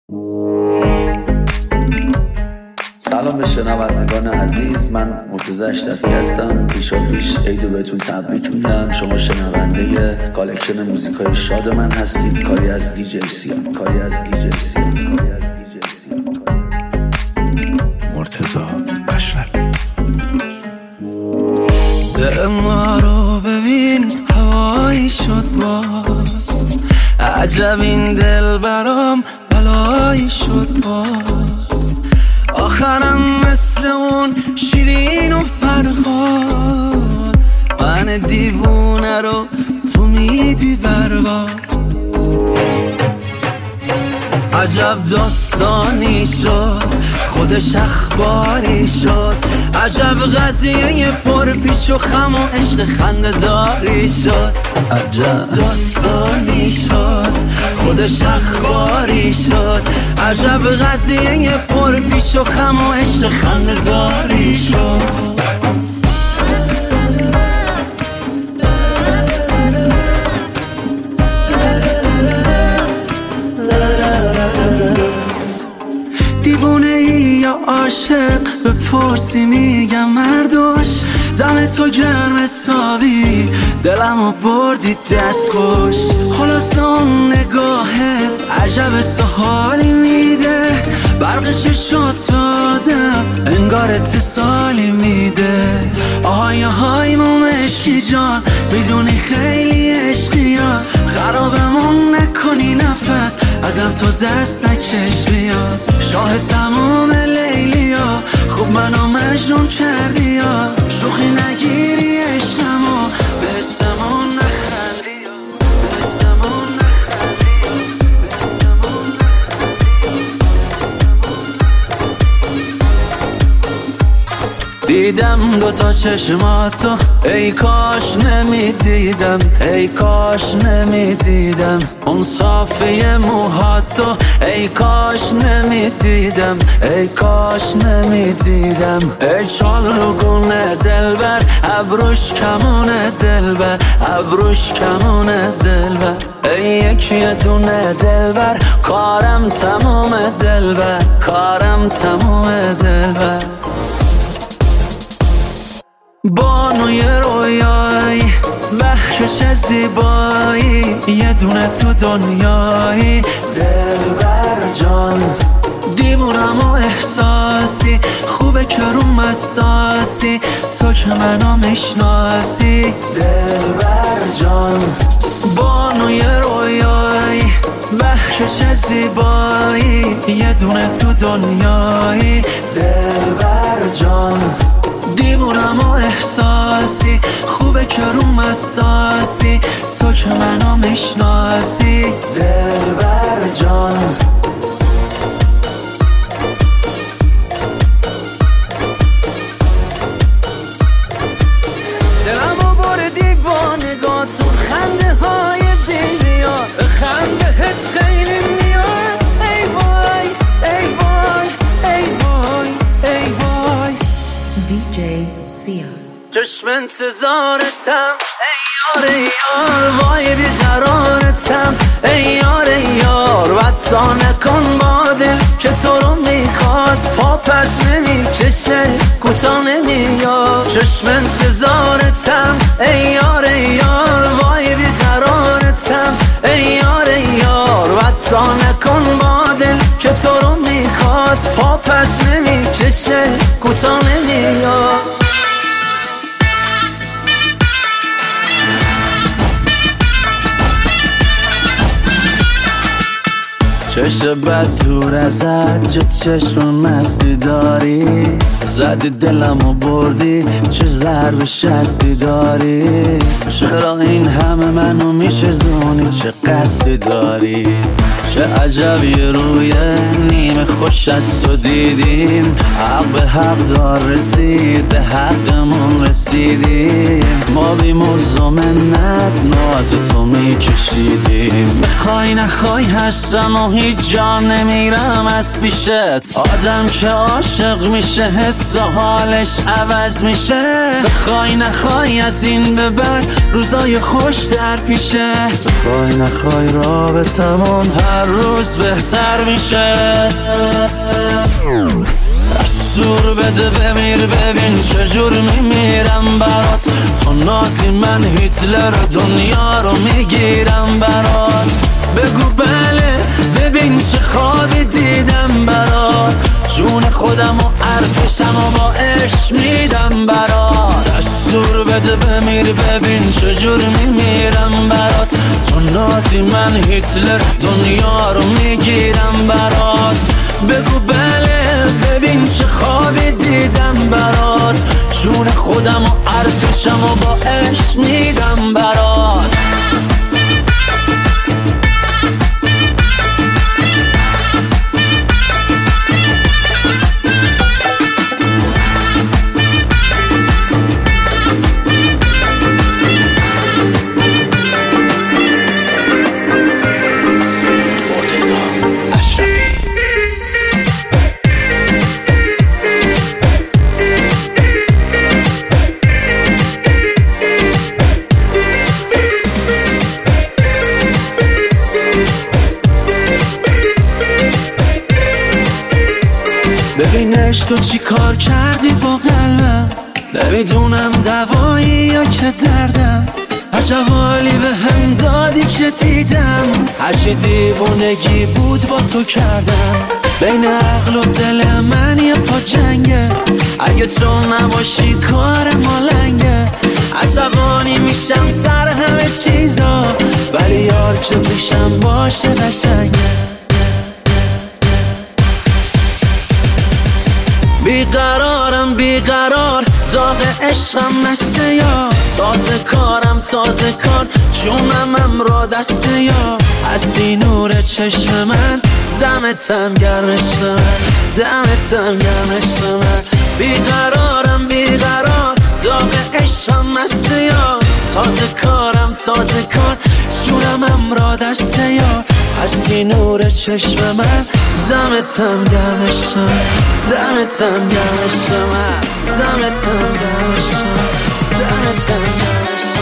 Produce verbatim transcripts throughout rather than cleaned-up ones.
سلام به شنوندگان عزیز، من مرتضی اشرفی هستم. پیشا پیش عیدو بهتون تبریک میگم. شما شنونده کالکشن موزیکای شاد من هستید. کاری از دیجی سیام کاری از دیجی سیام کاری از دیجی سیام مرتضی اشرفی. دل ما رو ببین هوایی شد باز، عجب این دل برام بلایی شد باز. آخرم مثل اون شیرین و فرهاد، من دیوونه رو تو میدی برباد. عجب داستانی شد، خودش اخباری شد. عجب قضیه پر پیش و خم و عشق خنده‌داری شد. عجب داستانی شد، خودش اخباری شد. عجب قضیه پر پیش و خم و عشق خنده‌داری شد. دیوونه ای یا عاشق بپرسی میگم مردوش. دم تو گرم حسابی دلمو بردی دست خوش. خلاص اون نگاهت عجب سحالی میده، برق چشات به آدم انگار اتصالی میده. آهای آهای مومشکی جان، میدونی خیلی عشقی ها. خرابمون نکنی نفس، ازم تو دست نکش بیا. شاه تمام لیلی ها، خوب منو مجنون کردی ها. شوخی نگیری عشقمو، به حسمون نخندی ها. به حسمون نخندی ها. دیدم دوتا چشماتو، ای کاش نمیدیدم، ای کاش نمیدیدم. اون صافی موهاتو، ای کاش نمیدیدم، ای کاش نمیدیدم. ای چالگونه دلبر، ابروش کمونه دلبر، ابروش کمونه دلبر. ای یکی دونه دلبر، کارم تموم دلبر، کارم تموم دلبر. بانوی رویایی، بخشش زیبایی، یه دونه تو دنیایی دلبر جان. دیوونم و احساسی، خوبه که رو مساسی، تو که منو میشناسی دلبر جان. بانوی رویایی، بخشش زیبایی، یه دونه تو دنیایی دلبر جان. دیوونم و احساسی، خوبه که رو مساسی، تو که منو میشناسی دلبر جان. دلمو بردی با نگاهتون، خنده های بی‌ریا، خنده حس خیلی میاد. ای وای ای وای ای وای ای وای. دیجی سیام چشم انتظارتم، ای یار یار، وای بیقرارتم، ای یار یار. وطا نکن با دل که تو رو میخواد، پا پس نمیکشه کوتا نمیاد. چشم انتظارتم، ای یار یار، وای بیقرارتم، ای یار یار. وطا نکن با دل که تو رو میخواد، پا پس نمیکشه کوتا نمیاد. چشم بد دور ازت، چه چشم مستی داری. زدی دلمو بردی، چه ضرب شستی داری. چرا این همه منو میشه زونی، چه قصدی داری. چه عجب یه روی نیمه خوش از تو دیدیم. حق به حق دار رسید، به حقمون رسیدیم. ما بی موز و منت ناز تو میکشیدیم. بخوای نخوای هستم و هیچ جا نمیرم از پیشت. آدم که عاشق میشه حس و حالش عوض میشه. بخوای نخوای از این به بعد روزای خوش در پیشه. بخوای نخوای رابطمون هر روز بهتر میشه. دستور بده بمیر ببین چجور میمیرم برات، تو نازی من هیتلر دنیا رو میگیرم برات. بگو بله ببین چه خوابی دیدم برات، جون خودم و ارتشم و با عشق میدم برات. دستور بده بمیر ببین چجور میمیرم برات، تو نازی من هیتلر دنیا رو میگیرم برات. بگو بله ببین چه خوابی دیدم برات، جون خودم و ارتشم و با عشق میدم برات. ببینش تو چی کار کردی با قلبم، نمیدونم دوایی یا که دردم، عجب حالی به هم دادی که دیدم، هرچی دیوونگی بود با تو کردم. بین عقل و دل من یه پا جنگه، اگه تو نباشی کار ما لنگه. عصبانی میشم سر همه چیزا، ولی یار که پیشم باشه قشنگه. بیقرارم بیقرار داغ عشقم مثل یار، تازه کارم تازه کار جونم امرا دست یار. هستی نور چشم من دمتم گرم عشق من، دمتم گرم عشق من. بیقرارم بیقرار داغ عشقم مثل یار، تازه کارم تازه کار جونم امرا دست یار. هستی نور چشم من دمتم گرم عشق من، دمتم گرم عشق من، دمتم گرم عشق من، دمتم گرم عشق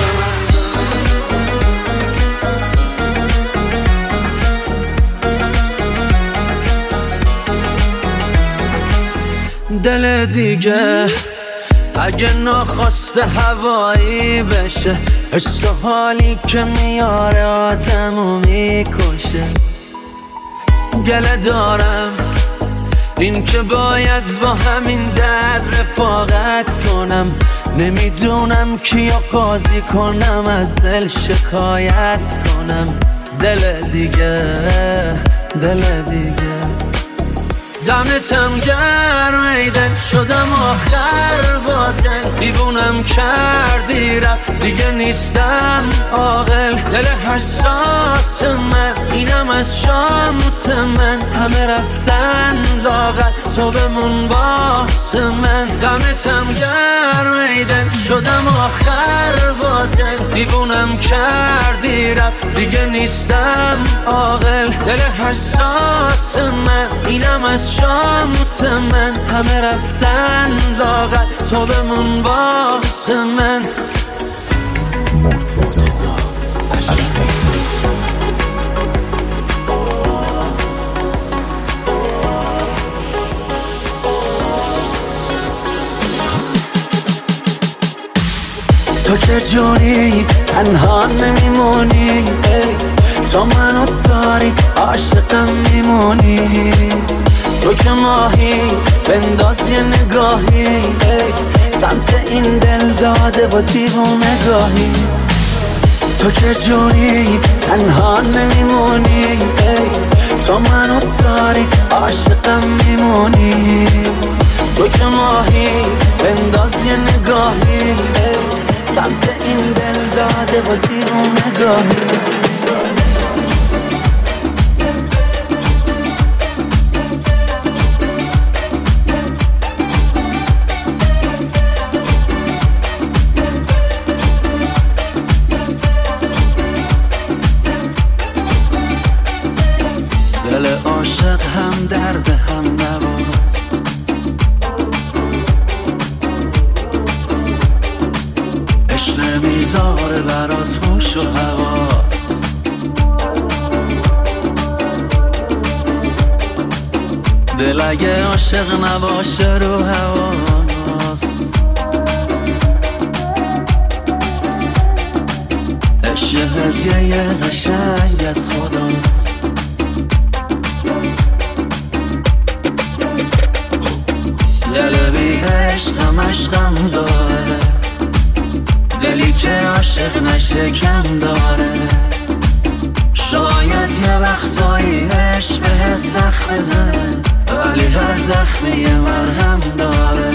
من. دل دیگه اگه ناخواسته هوایی بشه، حس و حالی که میاره آدمو میکشه. گله دارم این که باید با همین درد رفاقت کنم، نمیدونم کیو قاضی کنم از دل شکایت کنم. دل دیگه دل دیگه دمتم گرم ایدن شدم آخر باطن، دیوونم کردی رفت دیگه نیستم عاقل. دل حساس من اینم از شانس من، همه رفتن لاغر تو بمون باس من. دمتم گرم ایدن شدم آخر باطن، دیوونم کردی رفت دیگه نیستم عاقل. دل حساس من اینم از شانس من، همه رفتن لاغر تو بمون باس من. مرتضی تو که جونی تنها نمیمونی، تو منو داری عاشقم میمونی. تو که ماهی بنداز یه نگاهی سمت این دل داده با دیوونگاهی. تو که جونی تنها نمیمونی، تو منو داری عاشقم میمونی. تو که ماهی بنداز یه نگاهی سمت این دل داده با دیوونگاهی. دل عاشق هم درد هم نواست، عشق نمیذاره برات هوش و حواس. دل اگه عاشق نباشه رو هواست. عشق هدیه قشنگ از خداست. دل بی عشق هم عشقم داره، دلی که عاشق نشه کم داره. شاید یه وقتایی عشق بهت زخم بزنه، ولی هر زخمی یه مرهم داره.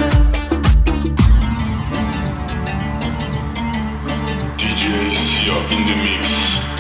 دی جی سیا in the mix.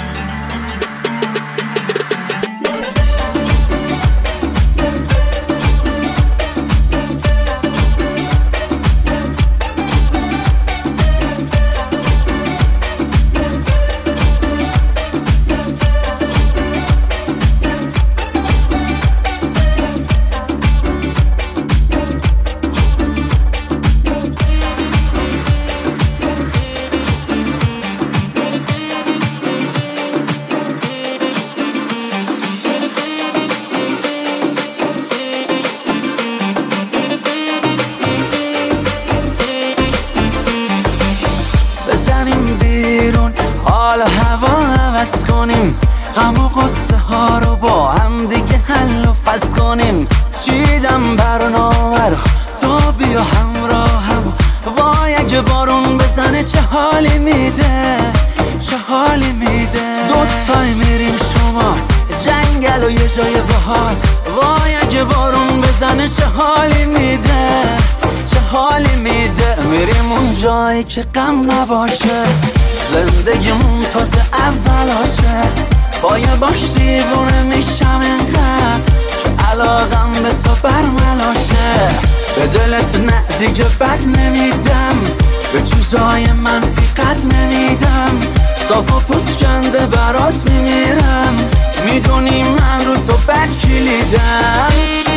حالا هوا عوض کنیم، غم و قصه ها رو با هم دیگه حل و فصل کنیم. چیدم برنامه رو تو بیا همراهم، وای اگه بارون بزنه چه حالی میده، چه حالی میده. دوتای میریم شما جنگل و یه جای بهار، وای اگه بارون بزنه چه حالی میده، چه حالی میده. میریم اون جایی که غم نباشه، زندگیمون تازه اولاشه. با یه باش دیوونه میشم اینقدر که علاقم به تو برملاشه. به دلت نه دیگه بد نمیدم، به چیزای منفی قد نمیدم. صاف و پوسکنده برات میمیرم، میدونی من رو تو بد کلیدم.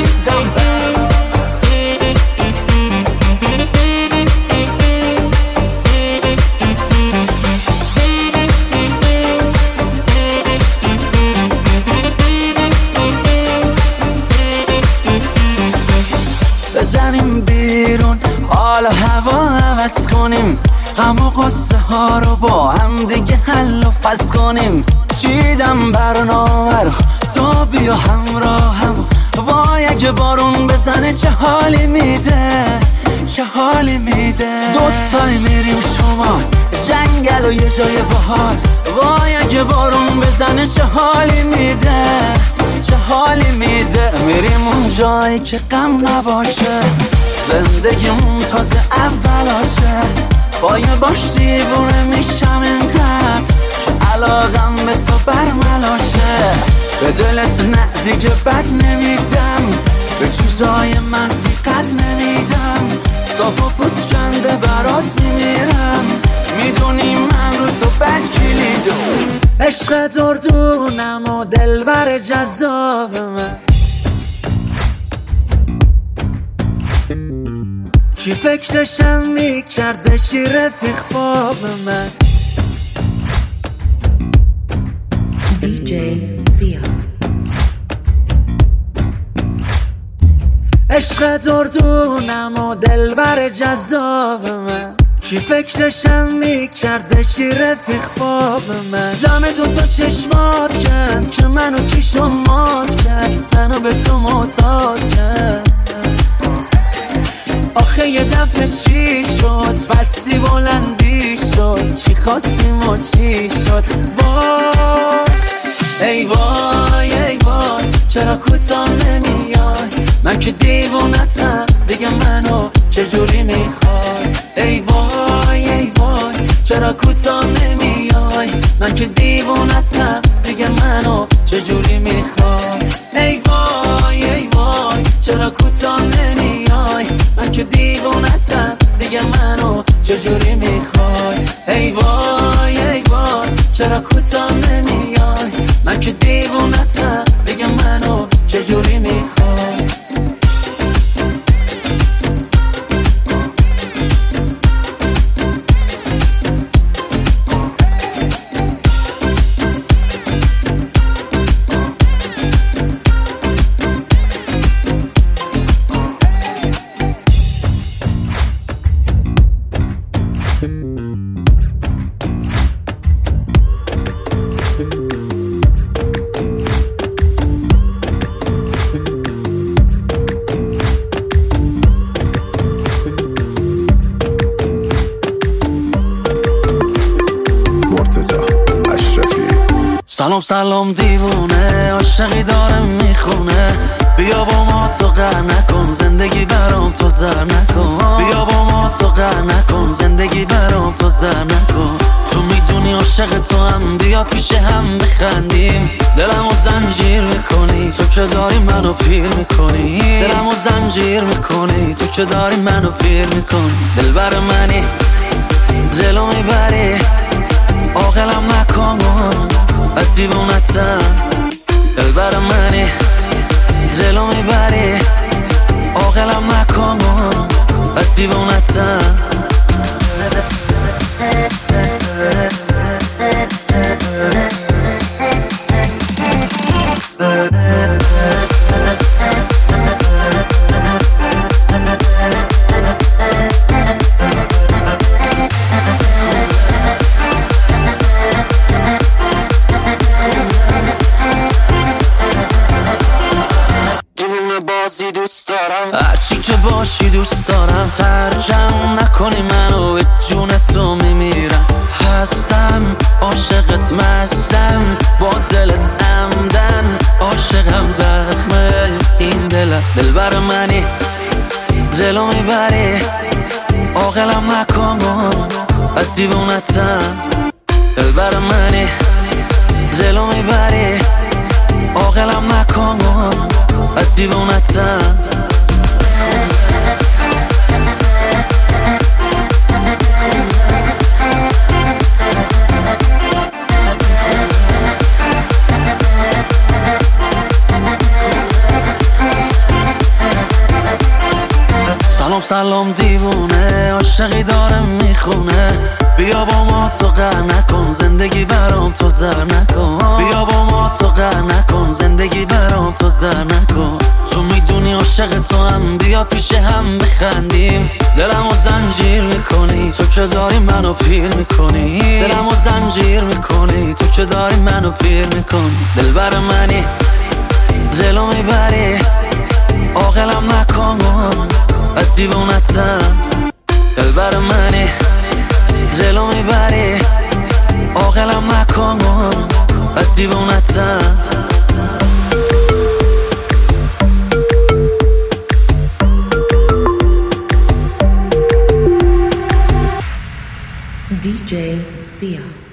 بزنیم بیرون حالا هوا عوض کنیم، غم و قصه ها رو با هم دیگه حل و فصل کنیم. چیدم برنامه رو تو بیا همراهم، وای اگه بارون بزنه چه حالی میده، چه حالی میده. دوتای میریم شما جنگل و یه جای بهار، وای اگه بارون بزنه چه حالی میده، چه حالی میده. میریم اون جایی که غم نباشه، زندگیمون تازه اولاشه. با یه باش دیوونه میشم اینقدر که علاقم به تو برملاشه. به دلت نه دیگه بد نمیدم، به چیزای منفی قد نمیدم. صاف و پوسکنده برات میمیرم، میدونی من رو تو بد کلیدم. عشق دردونم و دلبر جذاب من، کی فکرشم میکرد بشی رفیق خواب من. دی جی سیا. عشق دردونم و دلبر جذاب من، کی فکرشم میکرد بشی رفیق خواب من. دم دوتا چشمات کرد که منو کیش و مات کرد، منو به تو معتاد کرد. آخه یه دفعه چی شد، بستی بلندی شد، چی خواستیم و چی شد. وای ای وای ای وای چرا کوتاه نمیای، من که دیوونتم دیگه منو چجوری میخوای. ای وای ای وای چرا کوتاه نمیای، من که دیوونتم دیگه منو چجوری میخوای. ای وای ای وای چرا کوتاه نمیای، من که دیوونتم دیگه منو چجوری میخوای. ای وای ای وای چرا کوتاه نمیای، من که دیوونتم دیگه منو چجوری میخوای. سلام سلام دیوونه، عاشقی داره میخونه. بیا با ما تو قهر نکن، زندگی برام تو زر نکن. بیا با ما تو قهر نکن، زندگی برام تو زر نکن. تو میدونی عاشق تو هم، بیا پیش هم بخندیم. دلمو زنجیر میکنی تو که داری منو پیر میکنی. دلمو زنجیر میکنی تو که داری منو پیر میکنی. دلبر منی دلو میبری، عاقلم نکن از دیوونتم. دلبر منی دلو میبری، عاقلم نکن از دیوونتم. دوست دارم هرچی که باشی دوست دارم. ترجم نکنی منو، به جون تو میمیرم. هستم عاشقت، مستم با دلت عمدن. عاشقم زخمه این دلم. دلبر منی دلو میبری، عاقلم نکن از دیوونتم. دلبر منی دلو میبری، عاقلم نکن از دیوونتم. سلام سلام دیوونه، عاشقی داره میخونه. بیا با ما تو قهر نکن، زندگی برام تو زر نکن. بیا با ما تو قهر نکن، زندگی برام تو زر نکن. تو میدونی عاشق تو هم، بیا پیش هم بخندیم. دلمو زنجیر میکنی تو که داری منو پیر میکنی. دلمو زنجیر میکنی تو که داری منو پیر میکنی. دلبر منی دلو میبری، عاقلم نکن از دیوونتم. دلبر منی دلو میبری، عاقلم نکن از دیوونتم. D J Sia.